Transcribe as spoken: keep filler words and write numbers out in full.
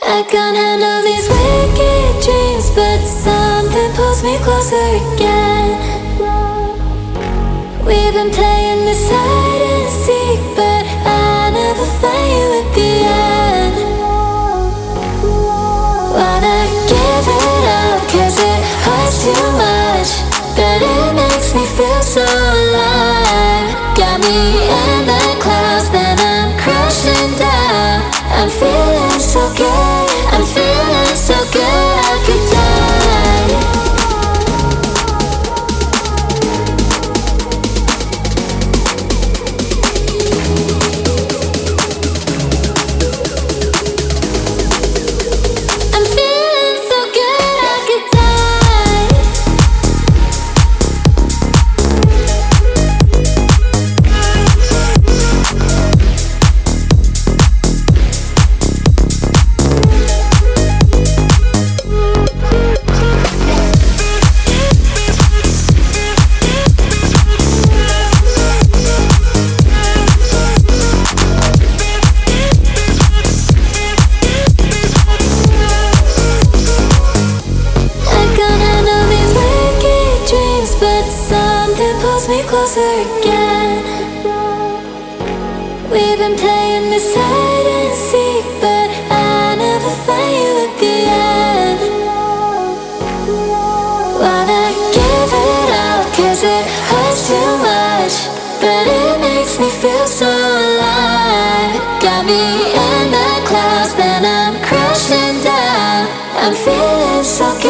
I can't handle these wicked dreams, but something pulls me closer again. We've been playing this hide and seek, but I never find you at the end. Wanna give it up, cause it hurts too much, but it makes me feel so alive. Got me in the clouds, then I'm crashing down. I'm feeling so good, I'm feeling so good, I could die. I'm feeling so good, I could die. Me closer again. We've been playing this hide and seek, but I never find you at the end. Wanna give it up, cause it hurts too much, but it makes me feel so alive. Got me in the clouds, then I'm crashing down. I'm feeling so good.